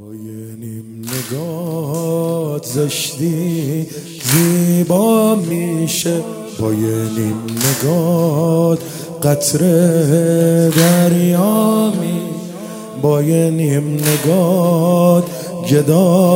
با یه نیم نگات زشتی زیبا میشه، با یه نیم نگات قطره دریا می، با یه نیم نگات گدا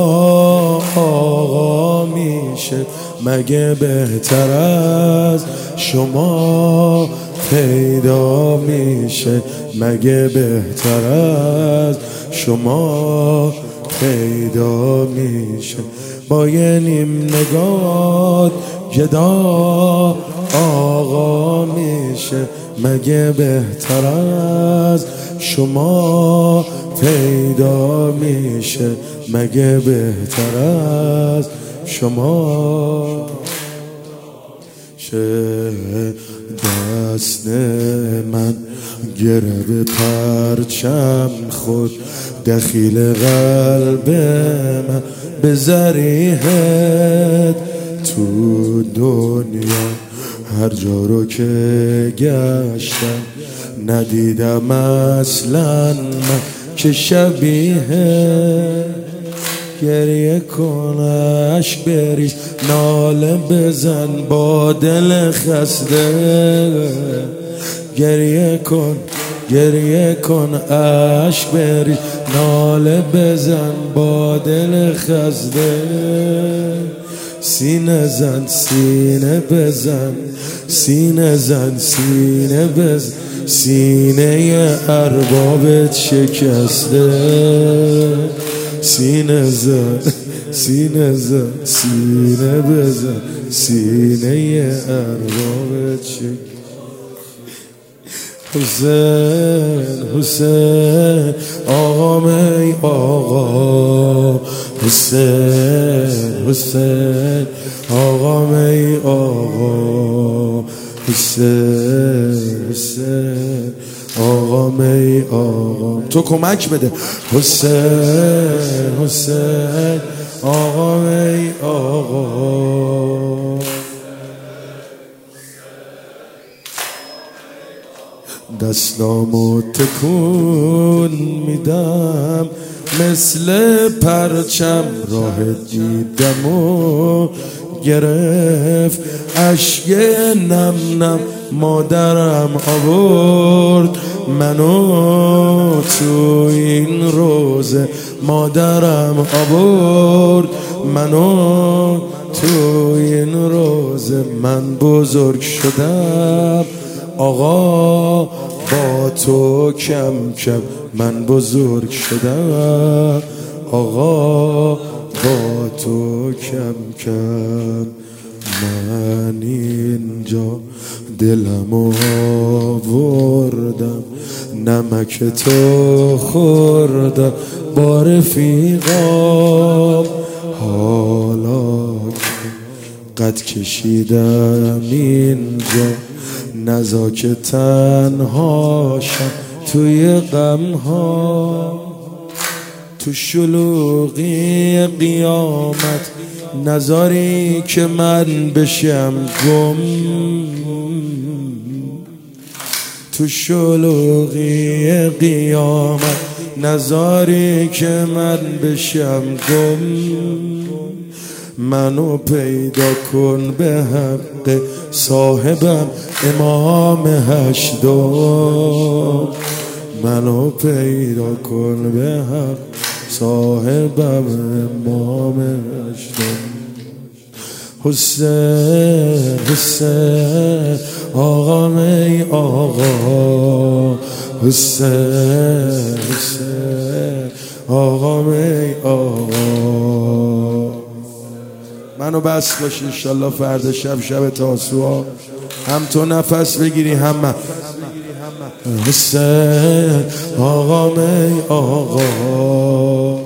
آقا میشه. مگه بهتر از شما پیدا میشه؟ مگه بهتر از شما پیدا میشه؟ با یه نیم نگات گدا آقا میشه. مگه بهتر از شما پیدا میشه؟ مگه بهتر از شما شه؟ دست من گره به پرچم خود، دخیل قلب من به ذریحت. تو دنیا هر جا رو که گشتم ندیدم اصلا من که شبیه. گریه کن عشق بریز، ناله بزن با دل خسته. گریه کن عشق بریز، ناله بزن با دل خسته. سینه زن سینه بزن، سینه زن سینه بزن، سینه اربابت شکسته. سینه زن سینه زن سینه بزن، سینه اربابت شکسته. حسین آقا می آقا، حسین آقا می آقا، حسین آقا می آقا. تو کمک بده. حسین آقا می آقا. دستامو تکون میدم مثل پرچم، راه دیدم و گرفت اشک نم نم. مادرم آورد منو تو این روزه، مادرم آورد منو تو این روزه. من بزرگ شدم آقا با تو کم کم، من بزرگ شدم آقا با تو کم کم. من اینجا دلمو آوردم، نمک تو خوردم با رفیقام. حالا قد کشیدم اینجا، نزا که تنهاشم توی غمها. تو شلوغی قیامت نذاری که من بشم گم، تو شلوغی قیامت نذاری که من بشم گم. منو پیدا کن به حق صاحبم امام هشتم، منو پیدا کن به حق صاحبم امام هشتم. حسین آقا می آقا، حسین آقا می آقا. منو بس باشی انشالله فردا شب تاسوعا هم تو نفس بگیری هم من. حسین آقا می آقا.